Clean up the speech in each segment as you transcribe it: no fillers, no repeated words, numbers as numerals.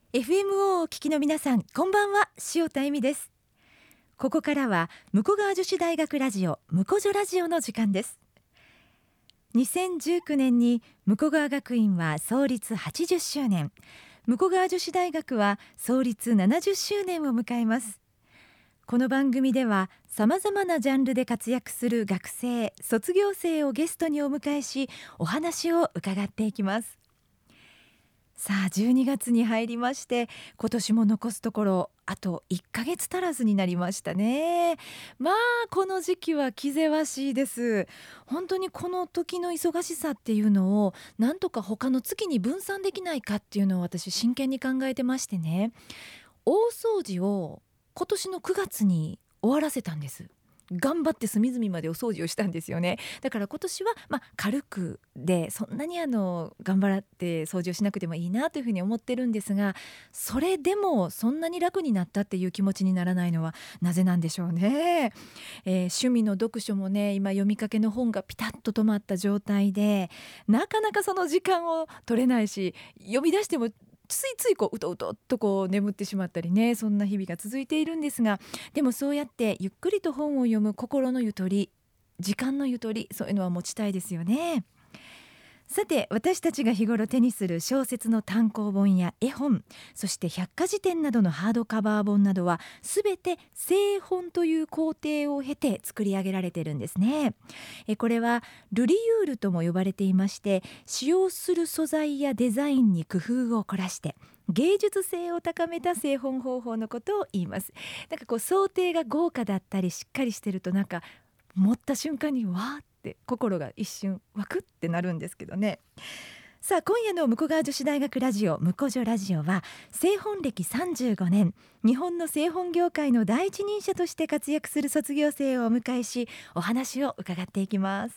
FM をお聞きの皆さん、こんばんは。塩田恵美です。ここからは武庫川女子大学ラジオ武庫女ラジオの時間です。2019年に武庫川学院は創立80周年、武庫川女子大学は創立70周年を迎えます。この番組ではさまざまなジャンルで活躍する学生、卒業生をゲストにお迎えし、お話を伺っていきます。さあ12月に入りまして、今年も残すところあと1ヶ月足らずになりましたね。まあこの時期は気ぜわしいです。本当にこの時の忙しさっていうのをなんとか他の月に分散できないかっていうのを私真剣に考えてましてね、大掃除を今年の9月に終わらせたんです。頑張って隅々までお掃除をしたんですよね。だから今年は軽くで、そんなに頑張って掃除をしなくてもいいなというふうに思ってるんですが、それでもそんなに楽になったっていう気持ちにならないのはなぜなんでしょうね。趣味の読書もね、今読みかけの本がピタッと止まった状態で、なかなかその時間を取れないし、読み出してもついついうとうとっと眠ってしまったりね、そんな日々が続いているんですが、でもそうやってゆっくりと本を読む心のゆとり、時間のゆとり、そういうのは持ちたいですよね。さて、私たちが日頃手にする小説の単行本や絵本、そして百科事典などのハードカバー本などはすべて製本という工程を経て作り上げられているんですね。これはルリユールとも呼ばれていまして、使用する素材やデザインに工夫を凝らして芸術性を高めた製本方法のことを言います。想定が豪華だったりしっかりしてると、持った瞬間にわーって心が一瞬ワクってなるんですけどね。さあ、今夜の武庫川女子大学ラジオ武庫女ラジオは、製本歴35年、日本の製本業界の第一人者として活躍する卒業生をお迎えし、お話を伺っていきます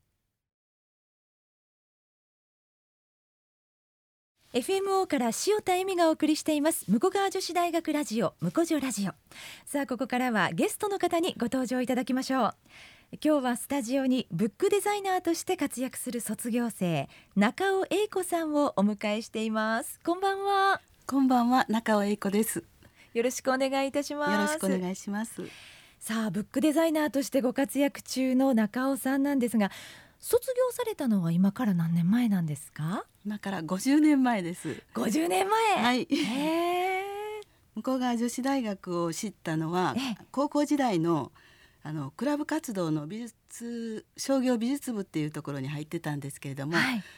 。FMO から塩田恵美がお送りしています武庫川女子大学ラジオ武庫女ラジオ。さあ、ここからはゲストの方にご登場いただきましょう。今日はスタジオにブックデザイナーとして活躍する卒業生、中尾英子さんをお迎えしています。こんばんは。 こんばんは、中尾英子です。 よろしくお願いいたします。 よろしくお願いします。 さあ、ブックデザイナーとしてご活躍中の中尾さんなんですが、卒業されたのは今から何年前なんですか？ 今から50年前です。 50年前。 はい。武庫川女子大学を知ったのは、高校時代のクラブ活動の商業美術部っていうところに入ってたんですけれども、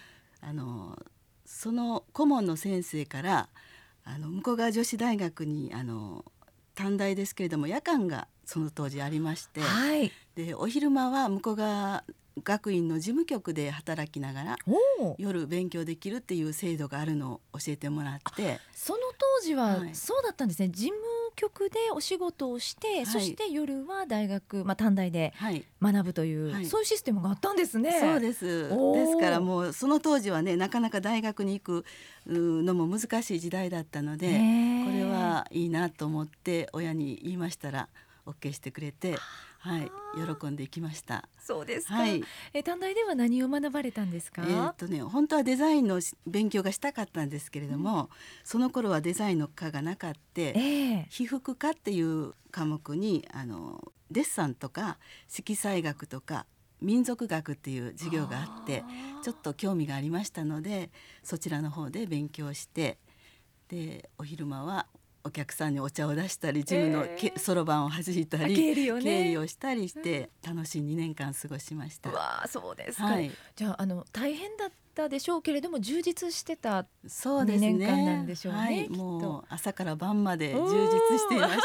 その顧問の先生から武庫川女子大学に短大ですけれども夜間がその当時ありまして、でお昼間は武庫川学院の事務局で働きながら夜勉強できるっていう制度があるのを教えてもらって、 その当時はそうだったんですね。事務局でお仕事をして、そして夜は大学、短大で学ぶという、そういうシステムがあったんですね。 そうです。ですからもうその当時はね、なかなか大学に行くのも難しい時代だったので、これはいいなと思って親に言いましたら OK してくれて、喜んでいきました。 そうですか。短大では何を学ばれたんですか？ 本当はデザインの勉強がしたかったんですけれども、その頃はデザインの科がなかった、被服科っていう科目にデッサンとか色彩学とか民族学っていう授業があって、ちょっと興味がありましたので、そちらの方で勉強して、でお昼間はお客さんにお茶を出したり、事務のそろばんを弾いたり、経理をしたりして楽しい2年間過ごしました。 わあ、そうですか。じゃあ大変だったでしょうけれども、充実してた2年間なんでしょうね。 もう朝から晩まで充実していました。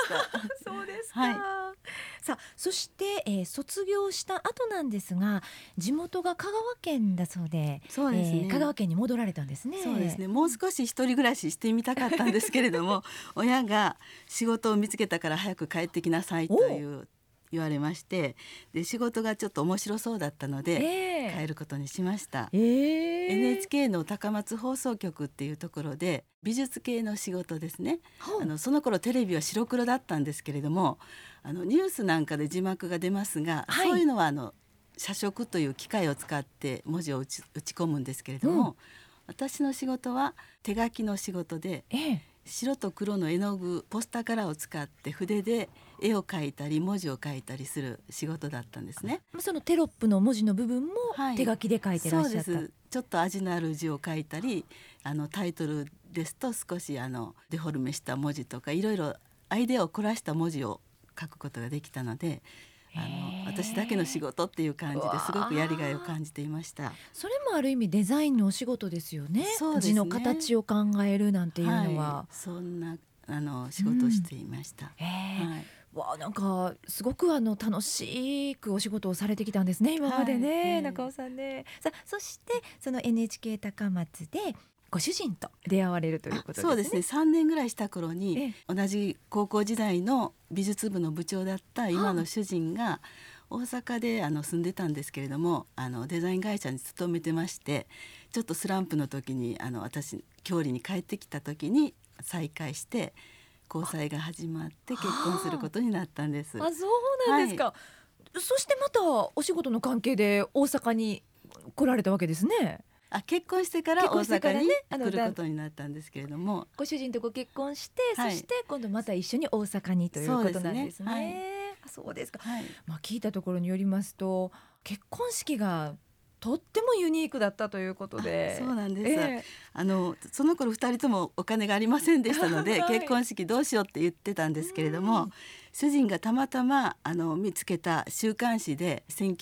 そうですか。さあ、そして、卒業した後なんですが、地元が香川県だそうで、 そうですね、 香川県に戻られたんですね。 そうですね、もう少し一人暮らししてみたかったんですけれども親が仕事を見つけたから早く帰ってきなさいと言われまして、で仕事がちょっと面白そうだったので、帰ることにしました。NHK の高松放送局っていうところで美術系の仕事ですね。その頃テレビは白黒だったんですけれども、ニュースなんかで字幕が出ますが、そういうのは写植という機械を使って文字を打ち込むんですけれども、私の仕事は手書きの仕事で、 白と黒の絵の具ポスターカラーを使って筆で絵を描いたり文字を書いたりする仕事だったんですね。 そのテロップの文字の部分も手書きで書いてらっしゃった、 そうです。ちょっと味のある字を書いたり、タイトルですと少しデフォルメした文字とかいろいろアイデアを凝らした文字を書くことができたので、私だけの仕事っていう感じですごくやりがいを感じていました。 それもある意味デザインのお仕事ですよね。 そうですね。 字の形を考えるなんていうのは、 そんな仕事をしていました。 なんかすごく楽しくお仕事をされてきたんですね、今までね、中尾さんね。そしてその NHK 高松でご主人と出会われるということですね。 そうですね。3年ぐらいした頃に同じ高校時代の美術部の部長だった今の主人が大阪で住んでたんですけれども、デザイン会社に勤めてまして、ちょっとスランプの時に私郷里に帰ってきた時に再会して交際が始まって結婚することになったんです。 そうなんですか。そしてまたお仕事の関係で大阪に来られたわけですね。 結婚してから大阪に来ることになったんですけれども、 ご主人とご結婚して、そして今度また一緒に大阪にということなんですね。そうですか。聞いたところによりますと結婚式がとってもユニークだったということで。 そうなんです、その頃2人ともお金がありませんでしたので、結婚式どうしようって言ってたんですけれども、主人がたまたま見つけた週刊誌で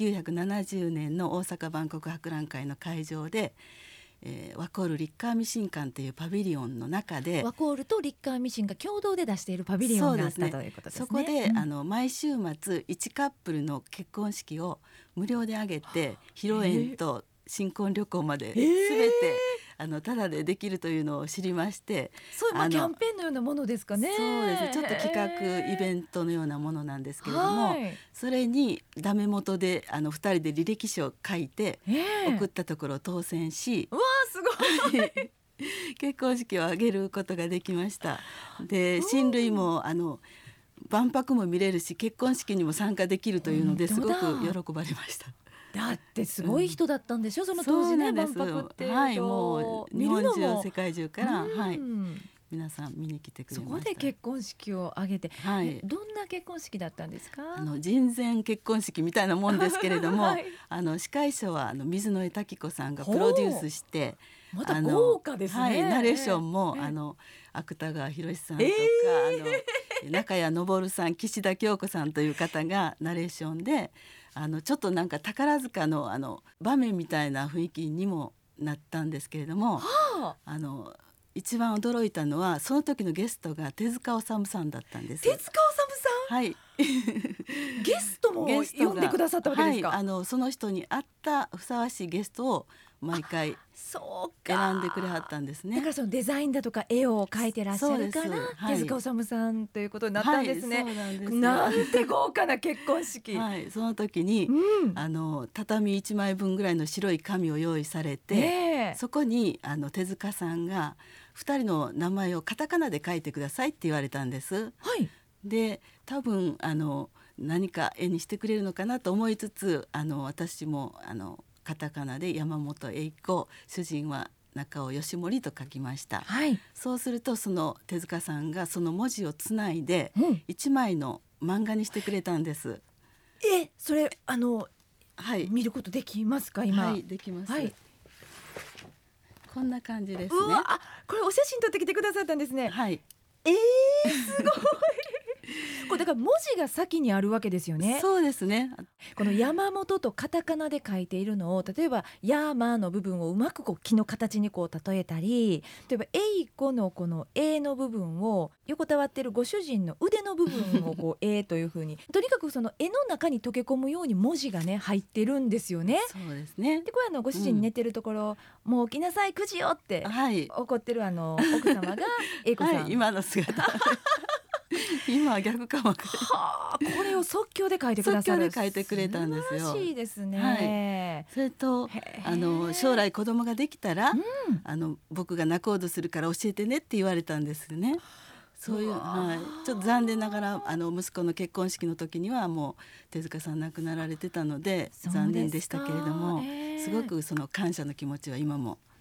1970年の大阪万国博覧会の会場で、ワコールリッカーミシン館というパビリオンの中で、 ワコールとリッカーミシンが共同で出しているパビリオンがあったということですね。 そこで、毎週末1カップルの結婚式を無料で挙げて、披露宴と新婚旅行まで全て、タダでできるというのを知りまして、 そういうキャンペーンのようなものですかね。 そうですね。ちょっと企画イベントのようなものなんですけれども、それにダメ元で2人で履歴書を書いて送ったところ当選し、 すごい結婚式を挙げることができました。で、親類も万博も見れるし結婚式にも参加できるというのですごく喜ばれました。 だってすごい人だったんでしょ、その当時ね。万博っていうと、 もう日本中世界中から、皆さん見に来てくれました。 そこで結婚式を挙げて、どんな結婚式だったんですか？ 人前結婚式みたいなもんですけれども、司会者は水野江滝子さんがプロデュースして、 また豪華ですね。 ナレーションも芥川博さんとか、中谷昇さん、岸田京子さんという方がナレーションで、ちょっとなんか宝塚の場面みたいな雰囲気にもなったんですけれども、一番驚いたのはその時のゲストが手塚治虫さんだったんです。 手塚治虫さん、ゲストも呼んでくださったわけですか？ その人に合ったふさわしいゲストを毎回選んでくれはったんですね。 だからそのデザインだとか絵を描いてらっしゃるから、手塚治虫さんということになったんですね。なんて豪華な結婚式。 その時に、畳1枚分ぐらいの白い紙を用意されて、そこに手塚さんが2人の名前をカタカナで書いてくださいって言われたんです。で、多分何か絵にしてくれるのかなと思いつつ、私もカタカナで山本栄子、主人は中尾義盛と書きました。そうするとその手塚さんがその文字をつないで1枚の漫画にしてくれたんです。 それ見ることできますか？今。 できます。こんな感じですね。 これお写真撮ってきてくださったんですね。すごいこれだから文字が先にあるわけですよね。 そうですね。 この山本とカタカナで書いているのを、例えばヤーマーの部分をうまく木の形に例えたり、例えばエイコのこの A の部分を横たわっているご主人の腕の部分をA というふうにとにかくその絵の中に溶け込むように文字がね入ってるんですよね。 そうですね。 でこれご主人寝てるところ、もう起きなさい9時よって怒ってる奥様がエイコさん、 今の姿今は逆かも。これを即興で書いてくださる。 即興で書いてくれたんですよ。 素晴らしいですね。 それと将来子供ができたら、僕が仲人するから教えてねって言われたんですね。そういう、ちょっと残念ながら息子の結婚式の時にはもう手塚さん亡くなられてたので残念でしたけれども、すごくその感謝の気持ちは今も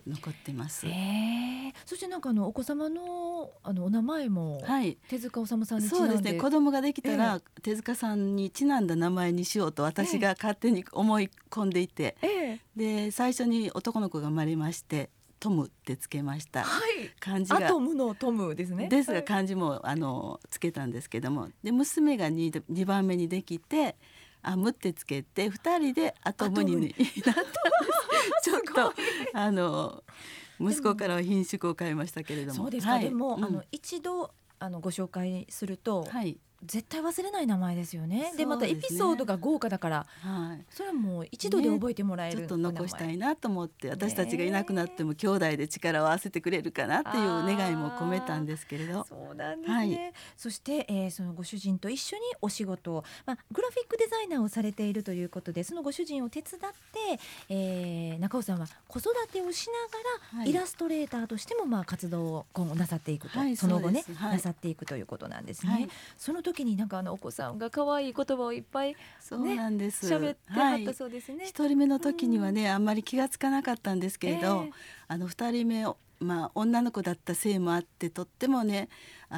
残ってます。 そしてなんかお子様のお名前も手塚治虫さんにちなんで、 そうですね、子供ができたら、手塚さんにちなんだ名前にしようと私が勝手に思い込んでいて、で最初に男の子が生まれましてトムってつけました。漢字がアトムのトムですね。 ですが漢字もつけたんですけども、で娘が 2番目にできてアムってつけて2人でアトムになったんですちょっと息子からは品種を変えましたけれども。 そうですか。でも、一度ご紹介すると、絶対忘れない名前ですよね。でまたエピソードが豪華だから、それはもう一度で覚えてもらえる、 ちょっと残したいなと思って、私たちがいなくなっても兄弟で力を合わせてくれるかなっていう願いも込めたんですけれど。 そうなんですね。そして、そのご主人と一緒にお仕事を、グラフィックデザイナーをされているということで、そのご主人を手伝って、中尾さんは子育てをしながら、イラストレーターとしても活動を今後なさっていくと、その後ね、なさっていくということなんですね。その時になんかお子さんが可愛い言葉をいっぱい、 そうなんです、 喋ってはったそうですね。 一人目の時にはね、あんまり気がつかなかったんですけれど、二人目女の子だったせいもあって、とってもね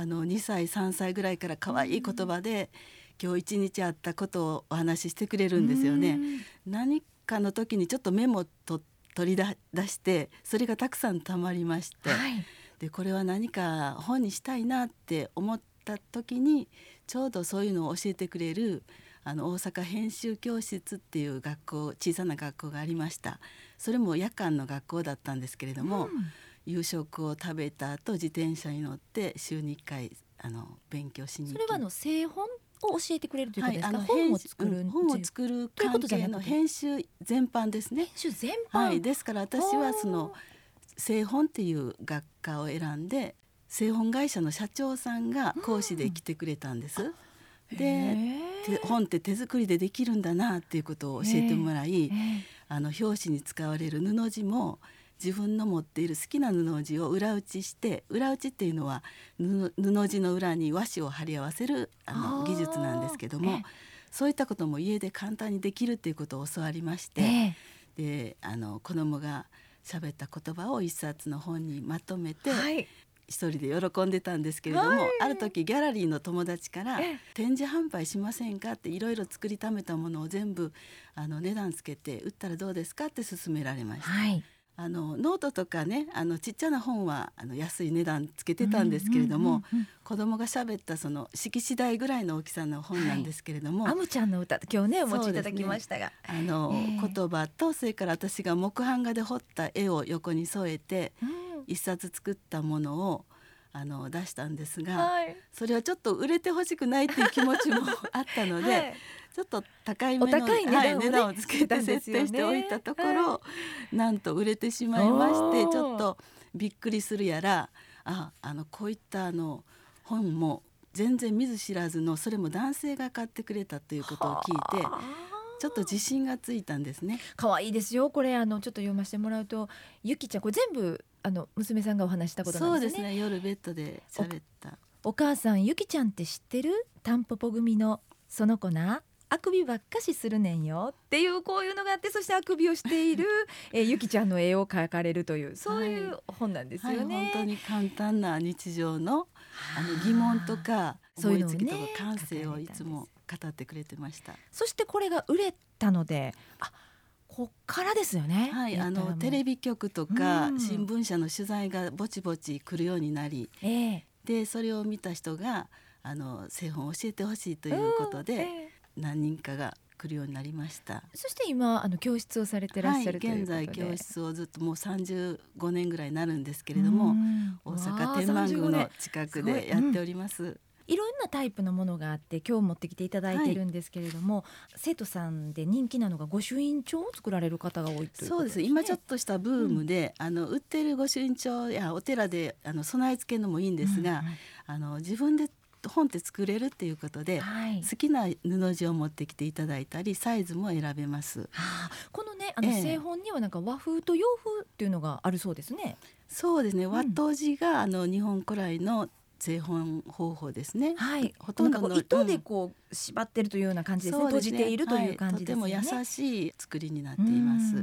2歳3歳ぐらいから可愛い言葉で、今日一日あったことをお話ししてくれるんですよね。何かの時にちょっとメモと取り出して、それがたくさんたまりまして、でこれは何か本にしたいなって思った時に、ちょうどそういうのを教えてくれる大阪編集教室っていう学校、小さな学校がありました。それも夜間の学校だったんですけれども、夕食を食べた後自転車に乗って週に1回勉強しに行き、 それは製本を教えてくれるということですか。 本を作る関係の編集全般ですね。 編集全般、 ですから私はその製本っていう学科を選んで、製本会社の社長さんが講師で来てくれたんです。で本って手作りでできるんだなっていうことを教えてもらい、表紙に使われる布地も自分の持っている好きな布地を裏打ちして、裏打ちっていうのは布地の裏に和紙を貼り合わせる技術なんですけども、そういったことも家で簡単にできるっていうことを教わりまして、で子供が喋った言葉を一冊の本にまとめて、一人で喜んでたんですけれども、ある時ギャラリーの友達から展示販売しませんかって、いろいろ作りためたものを全部値段つけて売ったらどうですかって勧められました。ノートとかね、ちっちゃな本は安い値段つけてたんですけれども、子供が喋ったその色紙台ぐらいの大きさの本なんですけれども、 アムちゃんの歌今日ねお持ちいただきましたが、 言葉と、それから私が木版画で彫った絵を横に添えて、一冊作ったものを出したんですが、それはちょっと売れてほしくないっていう気持ちもあったので、ちょっと高いめの値段をつけて設定しておいたところ、なんと売れてしまいまして、ちょっとびっくりするやら、こういった本も全然見ず知らずの、それも男性が買ってくれたということを聞いて、ちょっと自信がついたんですね。 可愛いですよこれ。ちょっと読ませてもらうと、ゆきちゃんこれ全部娘さんがお話したことなんですね。 そうですね、夜ベッドで喋った。 お母さんゆきちゃんって知ってる？タンポポ組のその子な、あくびばっかしするねんよっていう、こういうのがあって、そしてあくびをしているゆきちゃんの絵を描かれるという、そういう本なんですよね。 本当に簡単な日常の疑問とか思いつきとか感性をいつも語ってくれてました。 そしてこれが売れたので、こっからですよね。 テレビ局とか新聞社の取材がぼちぼち来るようになり、でそれを見た人が製本を教えてほしいということで、何人かが来るようになりました。 そして今教室をされてらっしゃるということで、 現在教室をずっともう35年ぐらいになるんですけれども、大阪天満宮の近くでやっております。 いろんなタイプのものがあって、今日持ってきていただいているんですけれども、生徒さんで人気なのが御朱印帳を作られる方が多いということですね。 そうです。今ちょっとしたブームで、売っている御朱印帳やお寺で備え付けるのもいいんですが、自分で本って作れるっていうことで、好きな布地を持ってきていただいたり、サイズも選べます。 このね製本にはなんか和風と洋風っていうのがあるそうですね。 そうですね、和と地が日本古来の製本方法ですね。 ほとんどの糸でこう縛ってるというような感じですね。閉じているという感じですね。 とても優しい作りになっています。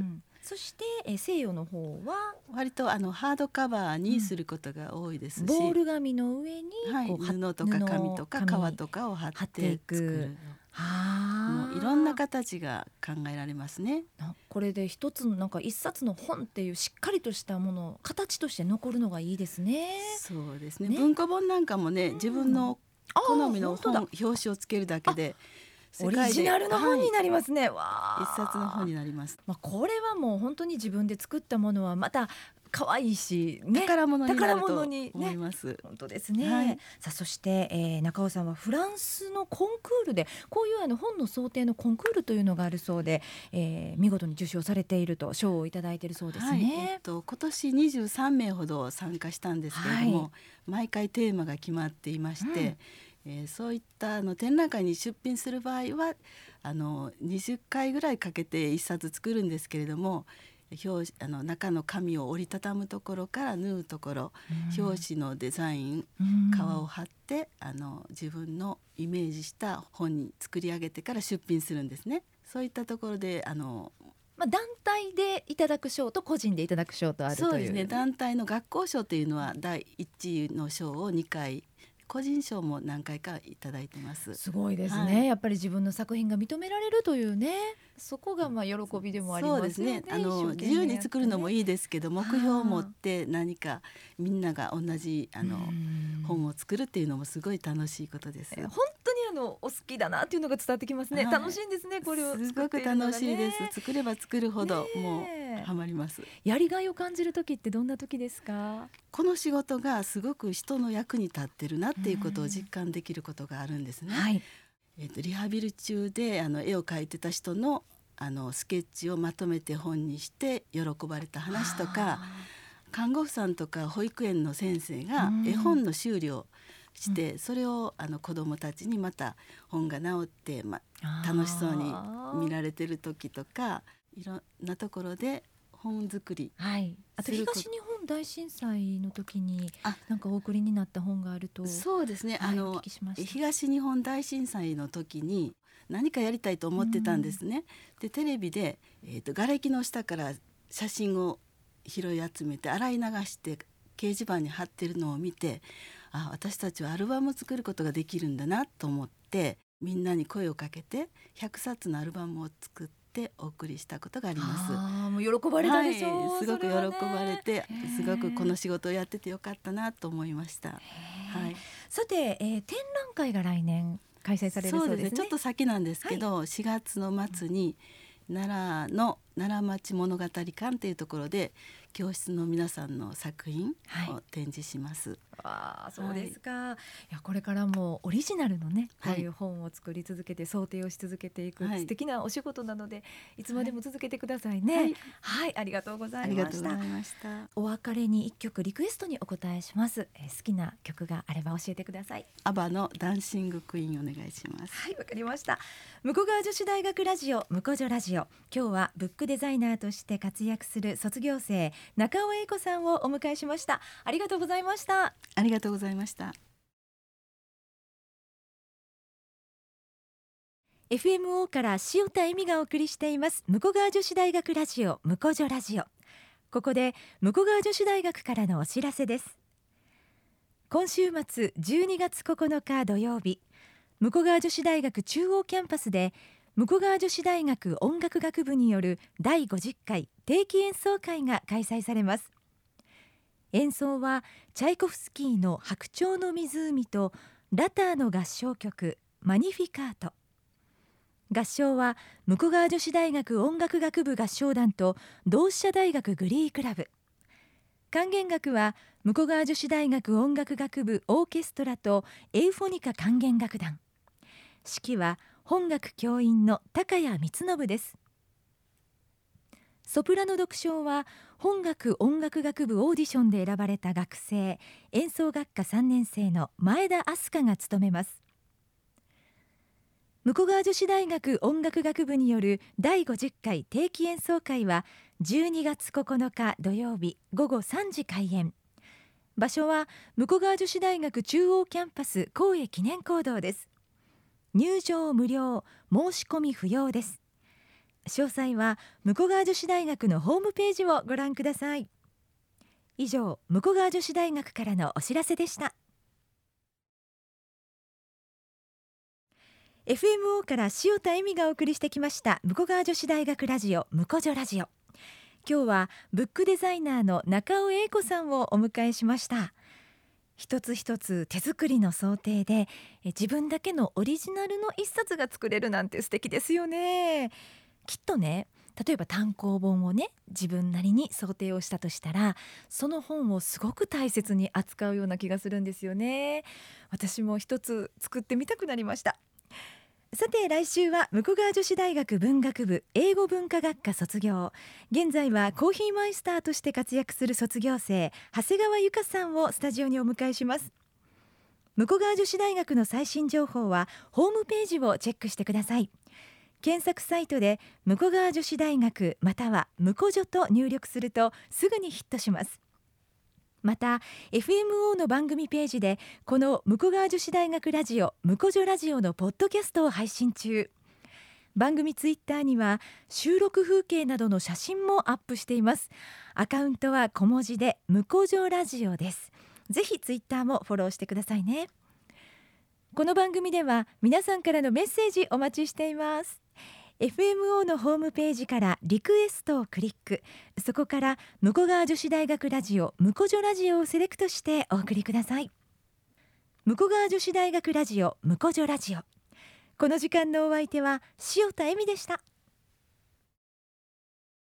そして西洋の方は割とハードカバーにすることが多いですし、 ボール紙の上にこう布とか紙とか革とかを貼っていく。もういろんな形が考えられますね。 これで一つのなんか一冊の本っていうしっかりとしたもの形として残るのがいいですね。 そうですね。文庫本なんかもね、自分の好みの本表紙をつけるだけでオリジナルの本になりますね。 一冊の本になります。 これはもう本当に自分で作ったものはまた可愛いし、 宝物になると思います。 本当ですね。さあそして、中尾さんはフランスのコンクールでこういう本の装丁のコンクールというのがあるそうで、見事に受賞されていると賞をいただいているそうですね。 今年23名ほど参加したんですけれども、毎回テーマが決まっていまして、そういった展覧会に出品する場合は20回ぐらいかけて一冊作るんですけれども、中の紙を折りたたむところから縫うところ、表紙のデザイン、革を貼って自分のイメージした本に作り上げてから出品するんですね。そういったところで団体でいただく賞と個人でいただく賞とあるという。 そうですね。団体の学校賞というのは第1位の賞を2回、個人賞も何回かいただいてます。 すごいですね、やっぱり自分の作品が認められるというね、そこが喜びでもありますよね。 そうですね。自由に作るのもいいですけど、目標を持って何かみんなが同じ本を作るっていうのもすごい楽しいことです。 本当にお好きだなっていうのが伝わってきますね。楽しいんですね。これをすごく楽しいです。作れば作るほどもうハマります。 やりがいを感じる時ってどんな時ですか？ この仕事がすごく人の役に立ってるなっていうことを実感できることがあるんですね。リハビリ中で絵を描いてた人のスケッチをまとめて本にして喜ばれた話とか、看護婦さんとか保育園の先生が絵本の修理をして、それを子どもたちにまた本が直って、楽しそうに見られてる時とか、いろんなところで本作り、 あと東日本大震災の時になんかお送りになった本があると。 そうですね、東日本大震災の時に何かやりたいと思ってたんですね。でテレビで、瓦礫の下から写真を拾い集めて洗い流して掲示板に貼ってるのを見て、私たちはアルバムを作ることができるんだなと思って、みんなに声をかけて100冊のアルバムを作ってお送りしたことがあります。 もう喜ばれたでしょう。 すごく喜ばれて、すごくこの仕事をやっててよかったなと思いました。 さて、展覧会が来年開催されるそうですね。 ちょっと先なんですけど、4月の末に奈良の奈良町物語館というところで教室の皆さんの作品を展示します。 そうですか。いやこれからもオリジナルのね、こういう本を作り続けて想定をし続けていく、素敵なお仕事なのでいつまでも続けてくださいね。ありがとうございました。お別れに1曲リクエストにお答えします。好きな曲があれば教えてください。 アバのダンシングクイーンお願いします。 わかりました。向川女子大学ラジオ、向こ女ラジオ。今日はブックデザイナーとして活躍する卒業生中尾英子さんをお迎えしました。ありがとうございました。 ありがとうございました。 FMO から塩田恵美がお送りしています向川女子大学ラジオ、向こ女ラジオ。ここで向川女子大学からのお知らせです。今週末12月9日土曜日、向川女子大学中央キャンパスで向川女子大学音楽学部による第50回定期演奏会が開催されます。演奏はチャイコフスキーの白鳥の湖とラターの合唱曲マニフィカート。合唱は向川女子大学音楽学部合唱団と同志社大学グリークラブ。管弦楽は向川女子大学音楽学部オーケストラとエウフォニカ管弦楽団。指揮は本楽教員の高谷光信です。ソプラノ独唱は本楽音楽学部オーディションで選ばれた学生、演奏学科3年生の前田明日香が務めます。向川女子大学音楽学部による第50回定期演奏会は12月9日土曜日午後3時開演。場所は向川女子大学中央キャンパス光栄記念講堂です。入場無料、申し込み不要です。 詳細は武庫川女子大学のホームページをご覧ください。以上、武庫川女子大学からのお知らせでした。 FMO から塩田恵美がお送りしてきました武庫川女子大学ラジオ武庫女ラジオ。今日はブックデザイナーの中尾英子さんをお迎えしました。一つ一つ手作りの想定で自分だけのオリジナルの一冊が作れるなんて素敵ですよね。きっとね、例えば単行本をね自分なりに想定をしたとしたら、その本をすごく大切に扱うような気がするんですよね。私も一つ作ってみたくなりました。さて、来週は武庫川女子大学文学部英語文化学科卒業、現在はコーヒーマイスターとして活躍する卒業生長谷川由香さんをスタジオにお迎えします。武庫川女子大学の最新情報はホームページをチェックしてください。検索サイトで武庫川女子大学または武庫女と入力するとすぐにヒットします。また FMO の番組ページでこの武庫川女子大学ラジオ武庫女ラジオのポッドキャストを配信中。番組ツイッターには収録風景などの写真もアップしています。アカウントは小文字で武庫女ラジオです。ぜひツイッターもフォローしてくださいね。この番組では皆さんからのメッセージお待ちしています。FMO のホームページからリクエストをクリック、そこから武庫川女子大学ラジオ武庫女ラジオをセレクトしてお送りください。武庫川女子大学ラジオ武庫女ラジオ、この時間のお相手は塩田恵美でした。